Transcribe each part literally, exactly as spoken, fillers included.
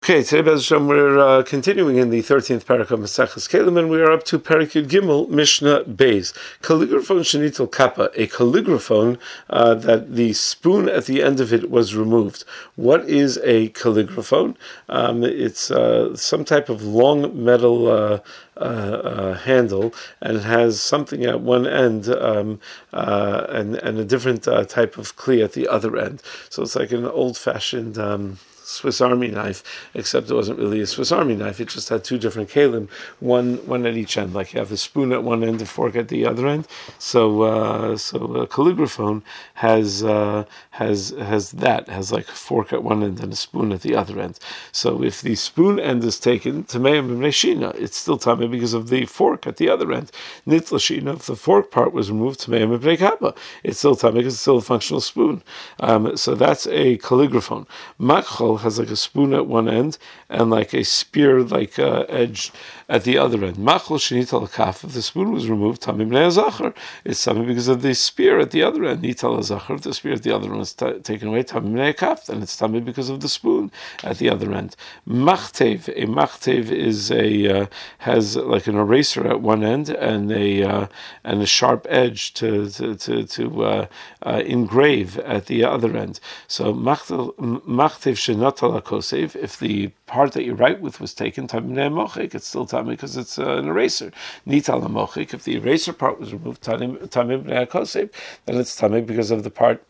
Okay, today, Bez Hashem, we're uh, continuing in the thirteenth parak of Maseches Kelim, and we are up to Parak Yud Gimel, Mishnah Beis. Calligraphone shenitel kappa, a calligraphone uh, that the spoon at the end of it was removed. What is a calligraphone? Um, it's uh, some type of long metal uh, uh, uh, handle, and it has something at one end um, uh, and, and a different uh, type of kli at the other end. So it's like an old-fashioned Um, Swiss Army knife, except it wasn't really a Swiss Army knife. It just had two different kalim, one one at each end. Like you have a spoon at one end, a fork at the other end. So uh, so a calligraphone has uh, has has that has like a fork at one end and a spoon at the other end. So if the spoon end is taken, tameim b'mnei it's still tamei because of the fork at the other end. Nitla shina, if the fork part was removed, tameim b'nei kappa, it's still tamei because it's still a functional spoon. Um, so that's a calligraphone. Makchol has like a spoon at one end and like a spear like uh, edge at the other end. Machol shenital kaf, if the spoon was removed, tamim b'nei zachar, it's tamim because of the spear at the other end. Nital zachar, if the spear at the other end was t- taken away, tamim b'nei kaf, then it's tamim because of the spoon at the other end. Machtev, a machtev is a uh, has like an eraser at one end and a uh, and a sharp edge to to to, to uh, uh, engrave at the other end. So machtev shenat kosev, if the part that you write with was taken, it's still tamim because it's uh, an eraser. Nital mochik, if the eraser part was removed, tamim kosev, then it's tamim because of the part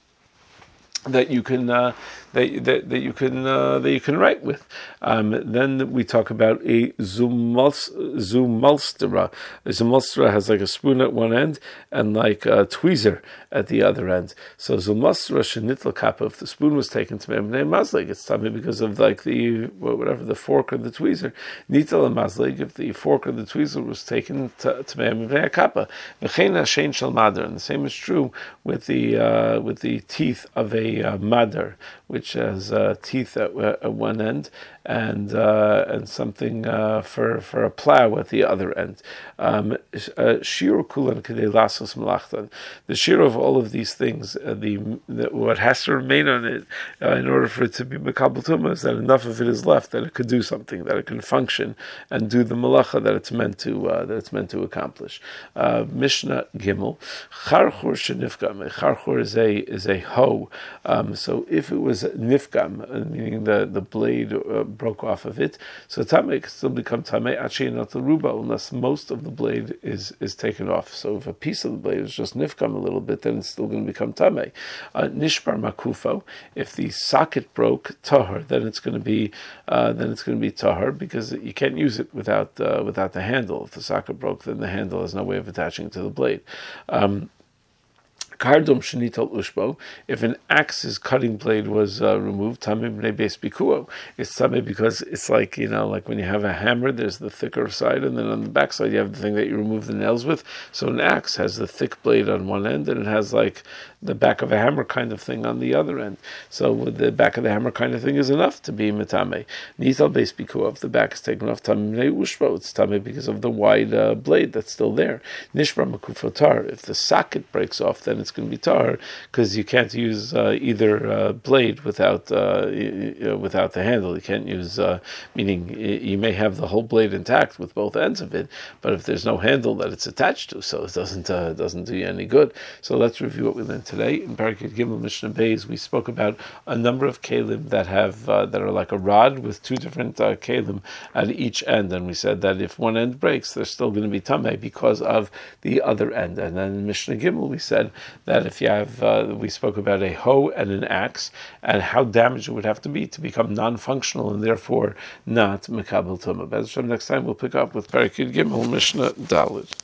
that you can uh, that, that that you can uh, that you can write with. Um, then we talk about a zumulstera. A zumulstera has like a spoon at one end and like a tweezer at the other end. So zumulstera shenitla kappa. If the spoon was taken to me'emnei mazleg, it's tamei because of like the whatever the fork or the tweezer. Nital mazleg, if the fork or the tweezer was taken to me'emnei kappa. V'chein hashen shel madar, and the same is true with the uh, with the teeth of a uh, madar, which has uh, teeth at, at one end and uh, and something uh, for for a plow at the other end. Shir kulan kedei lasos malachtan. The shir of all of these things, uh, the, the what has to remain on it uh, in order for it to be mekabel tumah is that enough of it is left that it could do something, that it can function and do the malacha that it's meant to uh, that it's meant to accomplish. Uh, Mishnah Gimel, charchur shenifgam. Charchur is a is a hoe. Um, so if it was nifgam, meaning the the blade uh, broke off of it, so tamei can still become tamei actually not the ruba unless most of the blade is is taken off. So if a piece of the blade is just nifgam a little bit, then it's still going to become tamei. Uh, nishbar makufo, if the socket broke tahar, then it's going to be uh, then it's going to be tahar because you can't use it without uh, without the handle. If the socket broke, then the handle has no way of attaching to the blade. Um, Kardom shenital ushbo. If an axe's cutting blade was uh, removed, tamim b'nei beis bikuo. It's tamim because it's like, you know, like when you have a hammer, there's the thicker side, and then on the back side you have the thing that you remove the nails with. So an axe has the thick blade on one end, and it has like the back of a hammer kind of thing on the other end. So with the back of the hammer kind of thing is enough to be metame. Nital beis bikuo. If the back is taken off, tamim b'nei ushbo. It's tamim because of the wide uh, blade that's still there. Nishbar makufotar. If the socket breaks off, then it's going to be tar because you can't use uh, either uh, blade without uh, you know, without the handle. You can't use, uh, meaning you may have the whole blade intact with both ends of it, but if there's no handle that it's attached to, so it doesn't uh, doesn't do you any good. So let's review what we learned today in Parak Yud Gimel Mishnah Beis. We spoke about a number of kalim that have uh, that are like a rod with two different uh, kalim at each end, and we said that if one end breaks, they're still going to be tamei because of the other end. And then in Mishnah Gimel we said that if you have, uh, we spoke about a hoe and an axe, and how damaged it would have to be to become non-functional and therefore not mekabel tumah. Next time we'll pick up with Parak Yud Gimel Mishnah Daled.